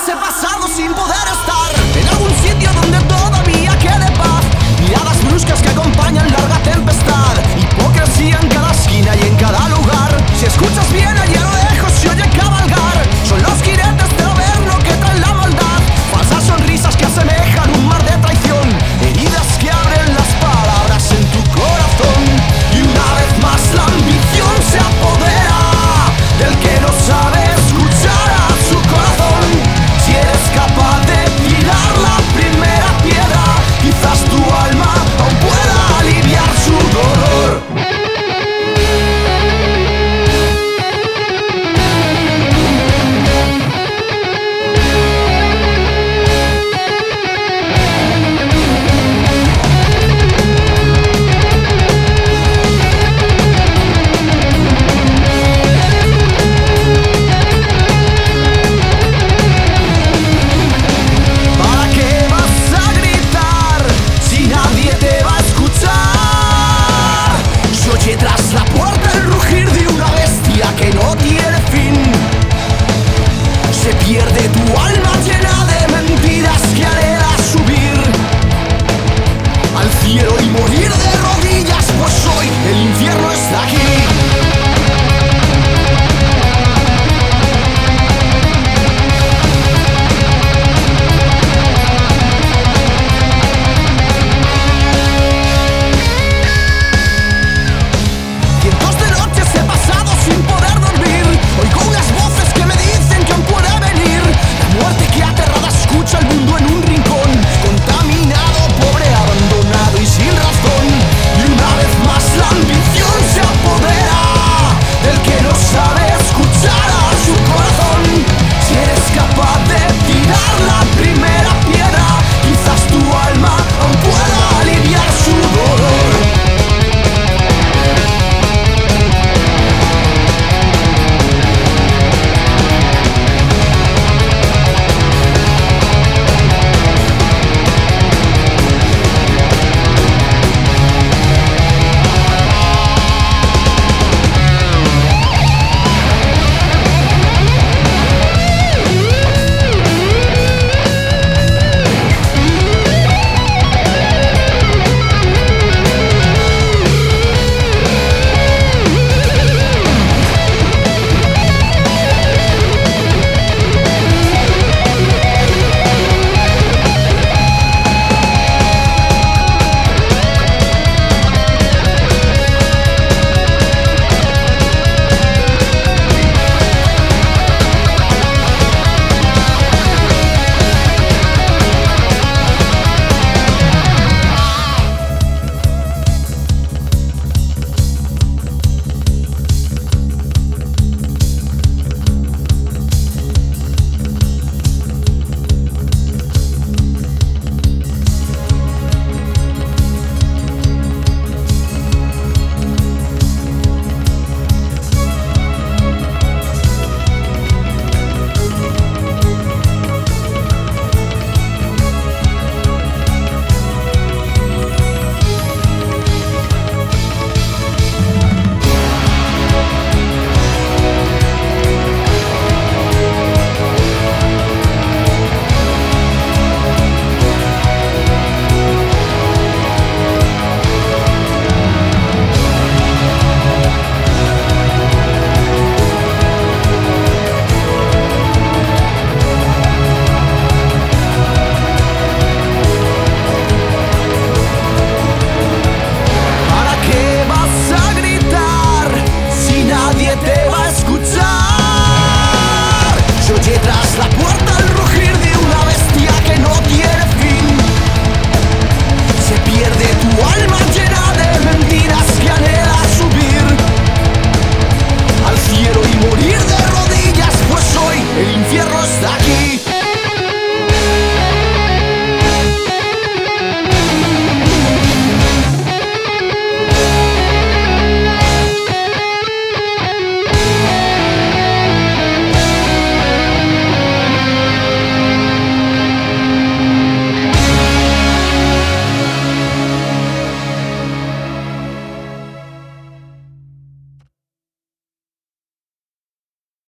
ese pasado sin poder estar en algún sitio donde todavía quede paz. Miradas bruscas que acompañan larga tempestad, hipocresía en cada esquina y en cada lugar. Si escuchas bien allí a lo lejos se oye cabalgar, son los jinetes del averno que traen la maldad. Falsas sonrisas que asemejan un mar de traición, heridas que abren las palabras en tu corazón. Y una vez más la ambición se apodera del que no sabe escuchar a su corazón. Si eres capaz de tirar la primera piedra, quizás tu alma aún pueda aliviar su dolor. ¿Para qué vas a gritar si nadie te va a escuchar? Se oye tras la puerta el rugir de una bestia que no tiene fin. Se pierde tu alma llena